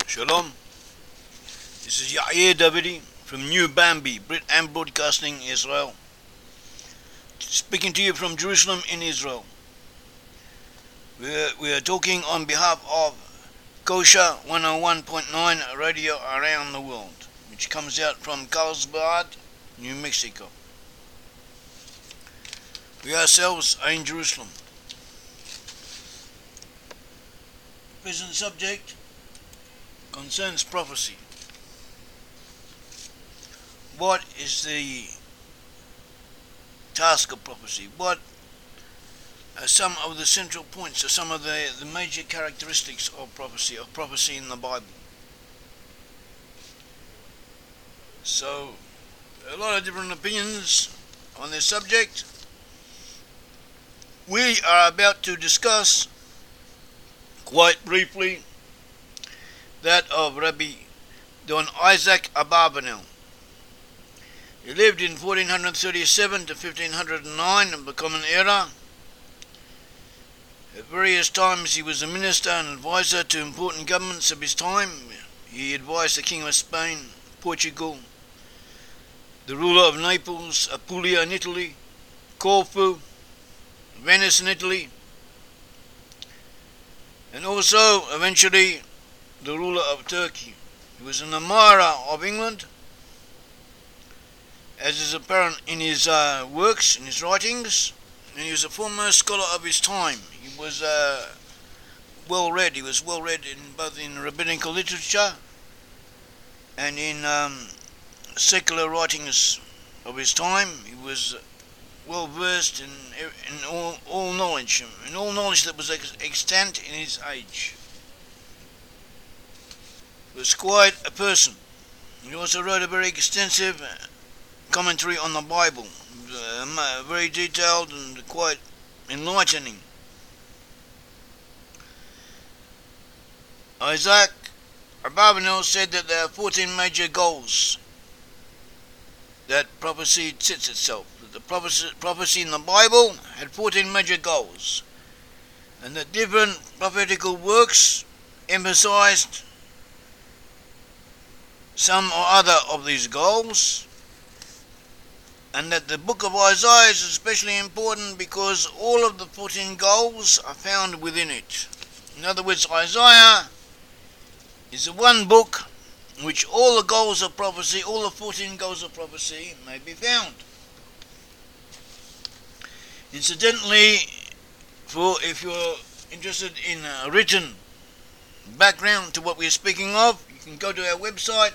Shalom, this is Yair Davidi from New Bambi, Brit Am Broadcasting, Israel. Speaking to you from Jerusalem in Israel. We are talking on behalf of Kosher 101.9 radio around the world, which comes out from Carlsbad, New Mexico. We ourselves are in Jerusalem. Present subject concerns prophecy. What is the task of prophecy? What are some of the central points, or some of the major characteristics of prophecy in the Bible? So, a lot of different opinions on this subject. We are about to discuss, quite briefly, that of Rabbi Don Isaac Abarbanel. He lived in 1437 to 1509 of the Common Era. At various times he was a minister and advisor to important governments of his time. He advised the King of Spain, Portugal, the ruler of Naples, Apulia in Italy, Corfu, Venice in Italy, and also eventually the ruler of Turkey. He was an admirer of England, as is apparent in his works, in his writings, and he was a foremost scholar of his time. He was well read. He was well read in both in rabbinical literature and in secular writings of his time. He was well versed in all knowledge, that was extant in his age. He was quite a person. He also wrote a very extensive commentary on the Bible, very detailed and quite enlightening. Isaac Abarbanel said that there are 14 major goals that prophecy sets itself. That the prophecy in the Bible had 14 major goals, and that different prophetical works emphasized some or other of these goals, and that the book of Isaiah is especially important because all of the 14 goals are found within it. In other words, Isaiah is the one book in which all the goals of prophecy, all the 14 goals of prophecy, may be found. Incidentally, if you're interested in a written background to what we're speaking of, you can go to our website,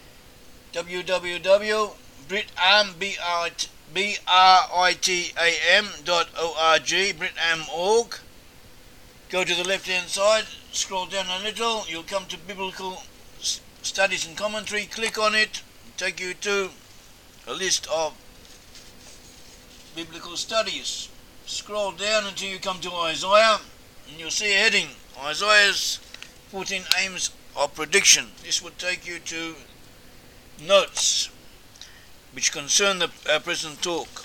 www.britam.org, britam.org. Go to the left-hand side, scroll down a little, you'll come to Biblical Studies and Commentary. Click on it, take you to a list of biblical studies. Scroll down until you come to Isaiah, and you'll see a heading, Isaiah's 14 Aims of Prediction. This will take you to notes which concern our present talk.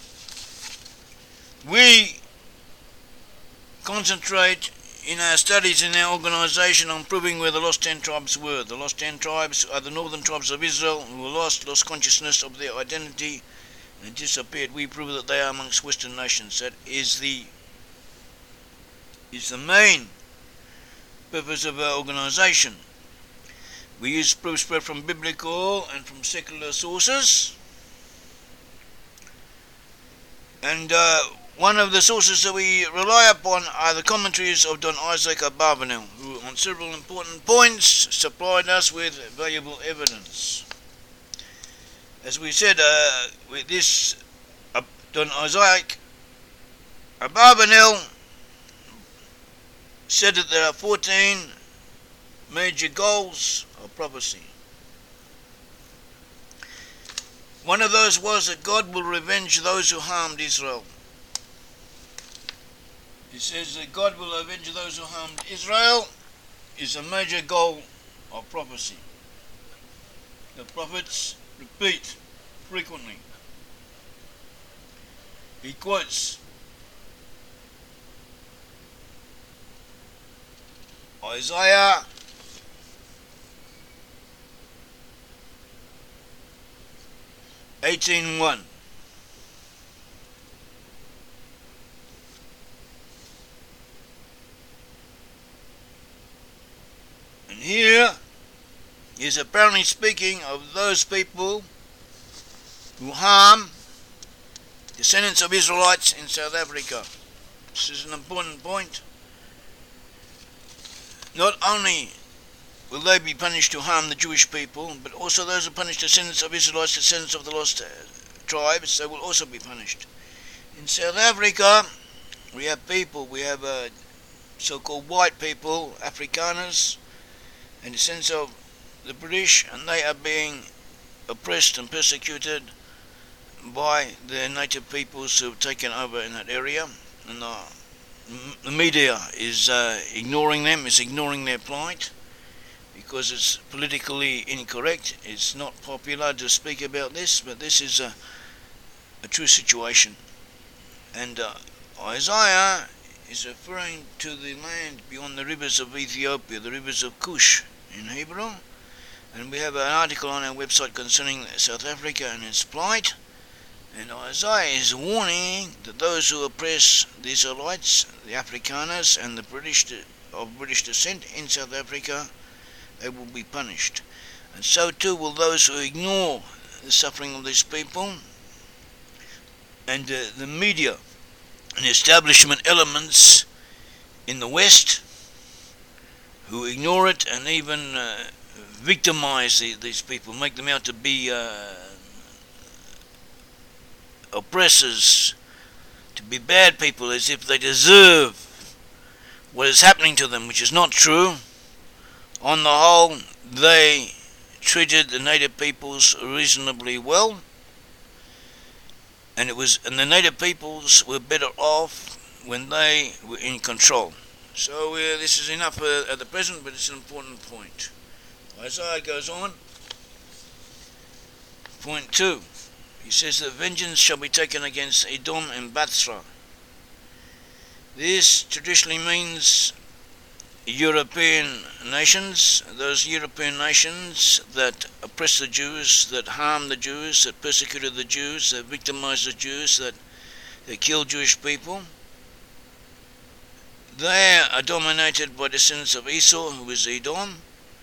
We concentrate in our studies in our organization on proving where the lost 10 tribes were. The lost 10 tribes are the northern tribes of Israel who were lost consciousness of their identity and disappeared. We prove that they are amongst Western nations. That is the main purpose of our organization. We use proofs spread from biblical and from secular sources. And one of the sources that we rely upon are the commentaries of Don Isaac Abarbanel, who on several important points supplied us with valuable evidence. As we said, with this, Don Isaac Abarbanel said that there are 14 major goals of prophecy. One of those was that God will revenge those who harmed Israel. He says that God will avenge those who harmed Israel is a major goal of prophecy. The prophets repeat frequently. He quotes Isaiah 18:1. And here is apparently speaking of those people who harm descendants of Israelites in South Africa. This is an important point. Not only will they be punished who harm the Jewish people, but also those who punish descendants of Israelites, descendants of the lost tribes, they will also be punished. In South Africa, we have so-called white people, Afrikaners, and descendants of the British, and they are being oppressed and persecuted by the native peoples who have taken over in that area, and the media is ignoring them, is ignoring their plight, because it's politically incorrect. It's not popular to speak about this, but this is a true situation. And Isaiah is referring to the land beyond the rivers of Ethiopia, the rivers of Cush in Hebrew. And we have an article on our website concerning South Africa and its plight. And Isaiah is warning that those who oppress the Israelites, the Afrikaners, and the British of British descent in South Africa, they will be punished. And so too will those who ignore the suffering of these people, and the media and establishment elements in the West who ignore it and even victimize these people, make them out to be oppressors, to be bad people, as if they deserve what is happening to them, which is not true. On the whole, they treated the native peoples reasonably well, and the native peoples were better off when they were in control. So this is enough at the present, but it's an important point. Isaiah goes on. Point 2. He says that vengeance shall be taken against Edom and Bathra. This traditionally means European nations, those European nations that oppress the Jews, that harm the Jews, that persecuted the Jews, that victimized the Jews, that killed Jewish people. They are dominated by descendants of Esau, who is Edom,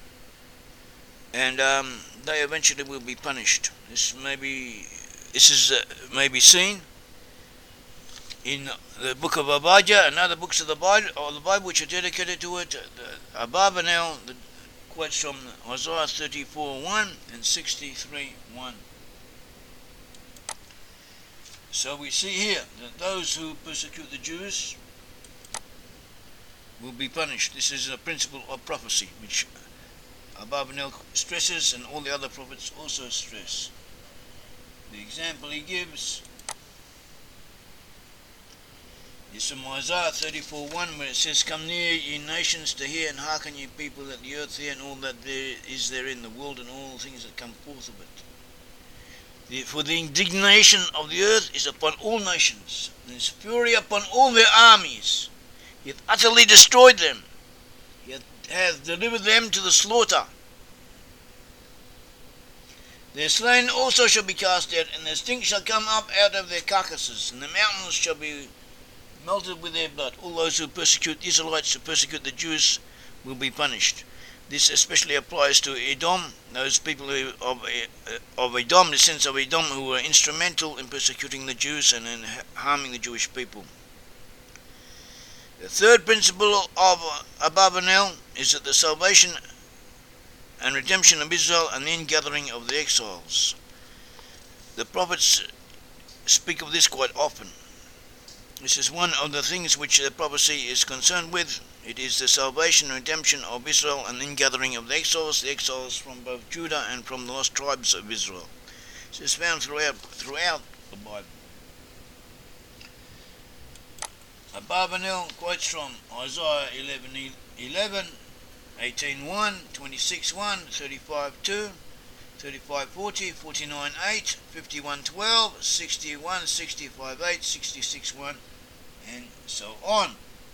and they eventually will be punished. This is maybe seen in the book of Obadiah and other books of the Bible which are dedicated to it. Abarbanel quotes from Isaiah 34:1 and 63:1. So we see here that those who persecute the Jews will be punished. This is a principle of prophecy which Abarbanel stresses, and all the other prophets also stress. The example he gives is from Isaiah 34:1, where it says, "Come near, ye nations, to hear, and hearken, ye people, that the earth hear, and all that there is therein, the world, and all things that come forth of it. For the indignation of the earth is upon all nations, and his fury upon all their armies. He hath utterly destroyed them. He hath delivered them to the slaughter. Their slain also shall be cast out, and their stink shall come up out of their carcasses, and the mountains shall be melted with their blood." All those who persecute the Israelites, who persecute the Jews, will be punished. This especially applies to Edom, those people of Edom, the sons of Edom, who were instrumental in persecuting the Jews and in harming the Jewish people. The third principle of Abarbanel is that the salvation and redemption of Israel and the ingathering of the exiles. The prophets speak of this quite often. This is one of the things which the prophecy is concerned with. It is the salvation and redemption of Israel and the ingathering of the exiles from both Judah and from the lost tribes of Israel. This is found throughout the Bible. Abarbanel quotes from Isaiah 11:11, 18:1, 26:1, 35:2, 35:40, 49:8, 51:12, 61, 65:8, 66:1, and so on.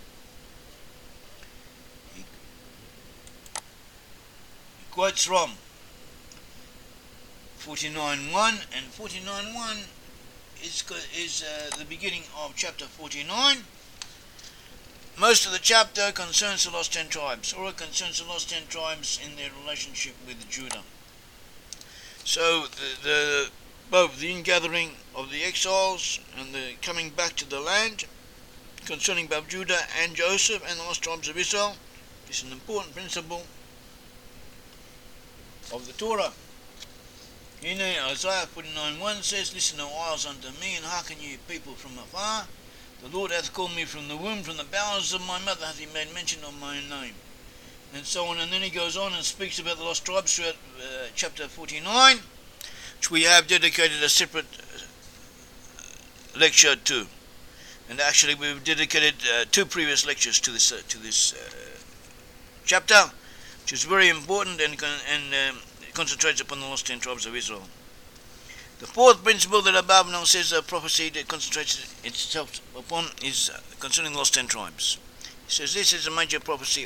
He quotes from 49:1, and 49:1 is the beginning of chapter 49. Most of the chapter concerns the lost 10 tribes, or it concerns the lost 10 tribes in their relationship with Judah. So both the ingathering of the exiles and the coming back to the land, concerning both Judah and Joseph and the lost tribes of Israel, is an important principle of the Torah. In Isaiah 49:1 says, "Listen, O isles, unto me, and hearken ye people from afar. The Lord hath called me from the womb, from the bowels of my mother hath he made mention of my name." And so on, and then he goes on and speaks about the lost tribes throughout chapter 49, which we have dedicated a separate lecture to. And actually we've dedicated 2 previous lectures to this chapter, which is very important and concentrates upon the lost 10 tribes of Israel. The fourth principle that Abarbanel says a prophecy that concentrates itself upon is concerning the lost 10 tribes. He says this is a major prophecy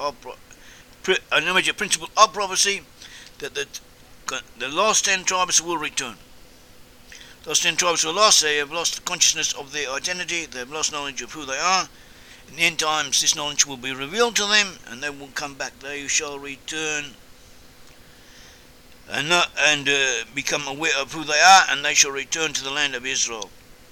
a major principle of prophecy, that the lost 10 tribes will return. Those 10 tribes were lost. They have lost consciousness of their identity. They have lost knowledge of who they are. In the end times, this knowledge will be revealed to them, and they will come back. They shall return and become aware of who they are, and they shall return to the land of Israel.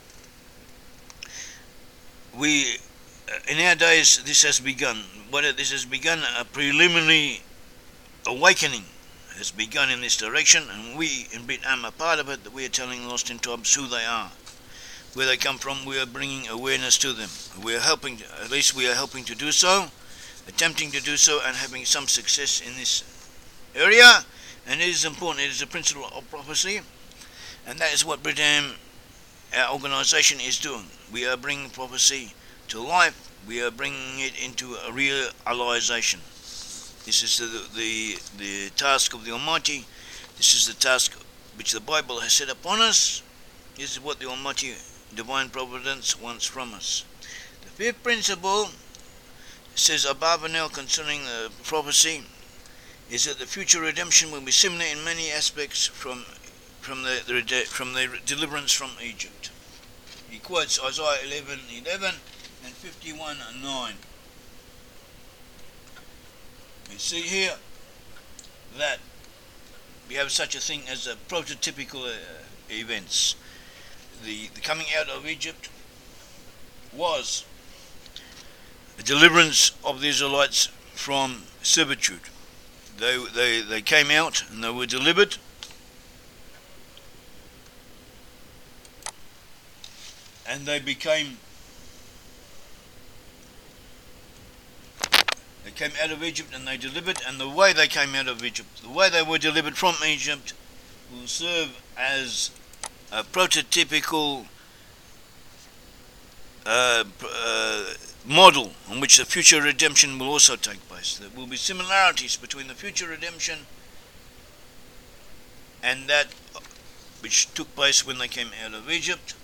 In our days, this has begun. This has begun, a preliminary awakening has begun in this direction, and we in Brit Am are part of it, that we are telling the lost 10 tribes who they are, where they come from. We are bringing awareness to them. We are helping to do so, attempting to do so, and having some success in this area. And it is important. It is a principle of prophecy, and that is what Brit Am, our organisation, is doing. We are bringing prophecy to life. We are bringing it into a realisation. This is the task of the Almighty. This is the task which the Bible has set upon us. This is what the Almighty Divine Providence wants from us. The fifth principle, says Abarbanel concerning the prophecy, is that the future redemption will be similar in many aspects from the deliverance from Egypt. He quotes Isaiah 11:11 and 51:9. We see here that we have such a thing as a prototypical events. The coming out of Egypt was a deliverance of the Israelites from servitude. They came out and they were delivered, and they came out of Egypt and they delivered, and the way they came out of Egypt, the way they were delivered from Egypt, will serve as a prototypical model on which the future redemption will also take place. There will be similarities between the future redemption and that which took place when they came out of Egypt.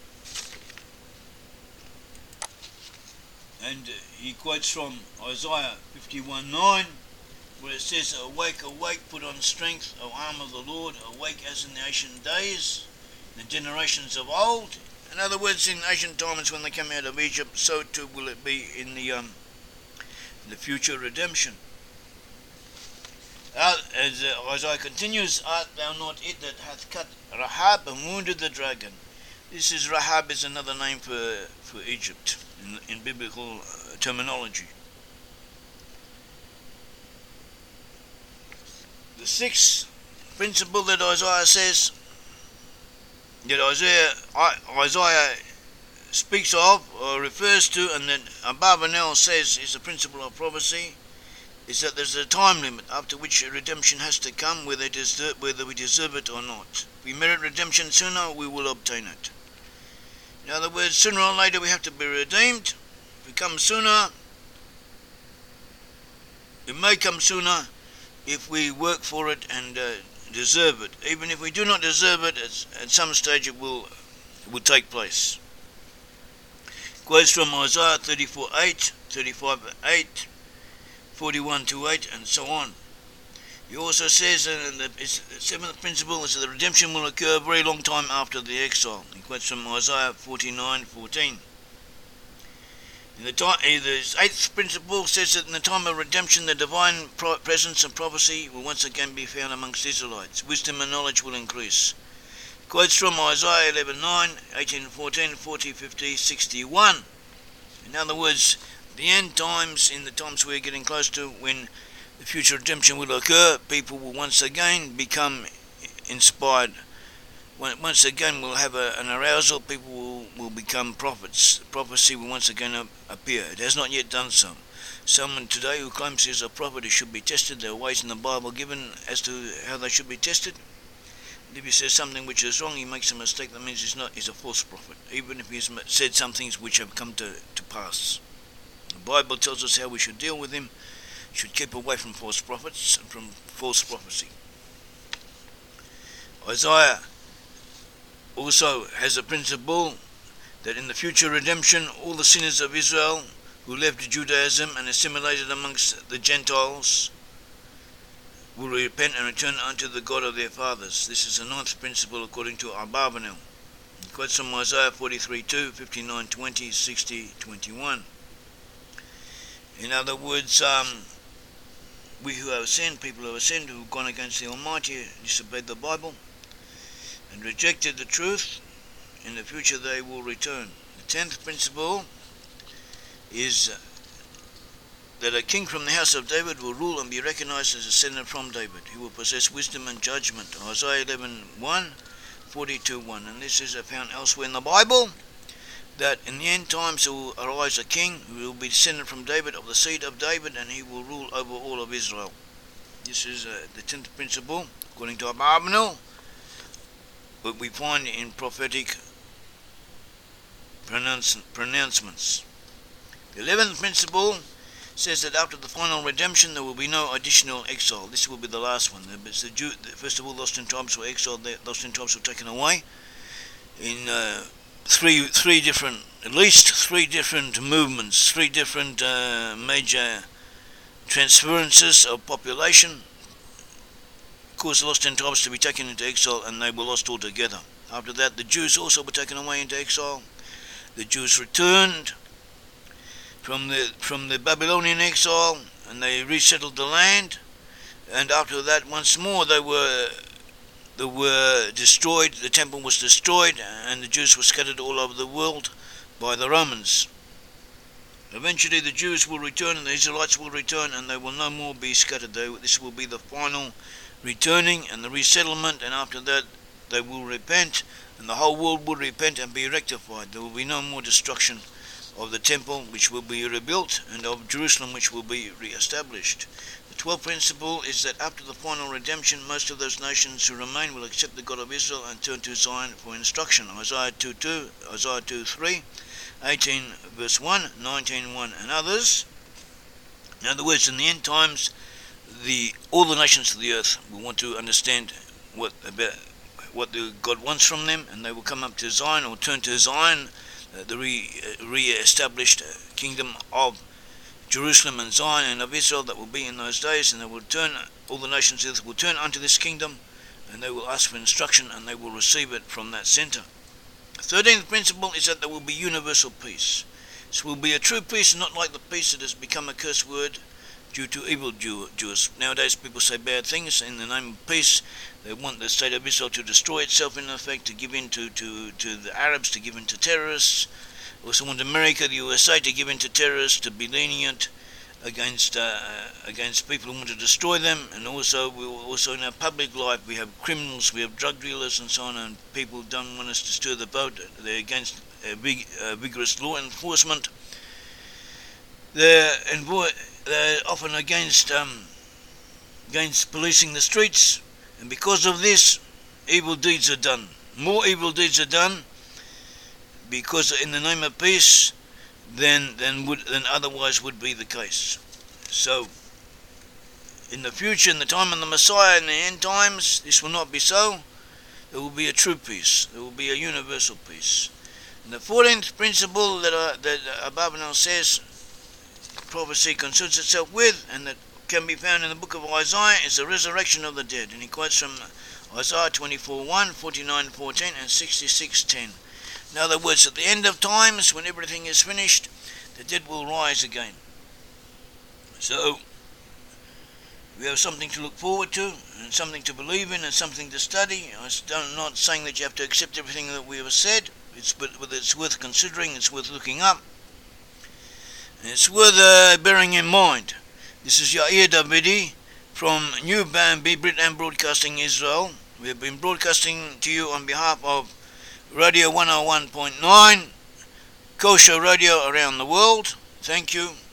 And he quotes from Isaiah 51:9, where it says, "Awake, awake, put on strength, O arm of the Lord, awake as in the ancient days, the generations of old." In other words, in ancient times when they came out of Egypt, so too will it be in the future redemption. As Isaiah continues, "Art thou not it that hath cut Rahab and wounded the dragon?" Rahab is another name for Egypt in biblical terminology. The sixth principle that Isaiah says, that Isaiah speaks of or refers to, and that Abarbanel says is a principle of prophecy, is that there's a time limit after which redemption has to come, whether we deserve it or not. If we merit redemption sooner, we will obtain it. In other words, sooner or later we have to be redeemed. If it comes sooner, it may come sooner if we work for it and deserve it. Even if we do not deserve it, at some stage it will take place. Quotes from Isaiah 34:8, 35:8, 41:8, and so on. He also says the seventh principle is that the redemption will occur a very long time after the exile. He quotes from Isaiah 49:14. The eighth principle says that in the time of redemption, the divine presence and prophecy will once again be found amongst Israelites. Wisdom and knowledge will increase. Quotes from Isaiah 11:9, 18:14, 40, 50, 61. In other words, the end times, in the times we're getting close to, when the future redemption will occur, people will once again become inspired. Once again we'll have an arousal, people will become prophets. Prophecy will once again appear. It has not yet done so. Someone today who claims he is a prophet, he should be tested. There are ways in the Bible given as to how they should be tested. If he says something which is wrong, he makes a mistake, that means he's a false prophet, even if he's said some things which have come to pass. The Bible tells us how we should deal with him. We should keep away from false prophets and from false prophecy. Isaiah also has a principle that in the future redemption, all the sinners of Israel who left Judaism and assimilated amongst the Gentiles will repent and return unto the God of their fathers. This is the ninth principle according to Abarbanel. He quotes from Isaiah 43:2, 59:20, 60, 21. In other words, we who have sinned, people who have sinned, who have gone against the Almighty, disobeyed the Bible, and rejected the truth, in the future they will return. The 10th principle is that a king from the house of David will rule and be recognized as a descendant from David. He will possess wisdom and judgment. Isaiah 11:1, 42:1. And this is found elsewhere in the Bible, that in the end times there will arise a king who will be descended from David, of the seed of David, and he will rule over all of Israel. This is the 10th principle according to Abarbanel, what we find in prophetic pronouncements. The 11th principle says that after the final redemption there will be no additional exile. This will be the last one. First of all, the lost in tribes were exiled. The lost in tribes were taken away in at least three different movements, three different major transferences of population, caused the lost in tribes to be taken into exile, and they were lost altogether. After that, the Jews also were taken away into exile. The Jews returned from the Babylonian exile, and they resettled the land. And after that, once more they were destroyed. The temple was destroyed, and the Jews were scattered all over the world by the Romans. Eventually the Jews will return, and the Israelites will return, and they will no more be scattered. This will be the final returning and the resettlement, and after that they will repent, and the whole world will repent and be rectified. There will be no more destruction of the temple, which will be rebuilt, and of Jerusalem, which will be re-established. The 12th principle is that after the final redemption, most of those nations who remain will accept the God of Israel and turn to Zion for instruction. Isaiah 2:2, Isaiah 2:3, 18 verse 1, 19:1, and others. In other words, in the end times, all the nations of the earth will want to understand what God wants from them, and they will come up to Zion, or turn to Zion, the re-established kingdom of Jerusalem and Zion and of Israel that will be in those days, and they will turn, all the nations of the earth will turn unto this kingdom, and they will ask for instruction, and they will receive it from that center. The 13th principle is that there will be universal peace. This will be a true peace, not like the peace that has become a curse word due to evil Jews. Nowadays people say bad things in the name of peace. They want the state of Israel to destroy itself, in effect, to give in to the Arabs, to give in to terrorists. Also want America, the USA, to give in to terrorists, to be lenient against people who want to destroy them. And also in our public life we have criminals, we have drug dealers and so on, and people don't want us to stir the boat. They're against vigorous law enforcement. They're often against policing the streets, and because of this, evil deeds are done. More evil deeds are done because in the name of peace than otherwise would be the case. So, in the future, in the time of the Messiah, in the end times, this will not be so. There will be a true peace. There will be a universal peace. And the 14th principle that Abarbanel says prophecy concerns itself with, and that can be found in the book of Isaiah is the resurrection of the dead. And he quotes from Isaiah 24:1, 49:14 and 66:10. In other words, at the end of times, when everything is finished, the dead will rise again. So, we have something to look forward to, and something to believe in, and something to study. I'm not saying that you have to accept everything that we have said, but it's worth considering, it's worth looking up, and it's worth bearing in mind. This is Yair Davidi from New Bambi Britain Broadcasting Israel. We have been broadcasting to you on behalf of Radio 101.9, Kosher Radio around the world. Thank you.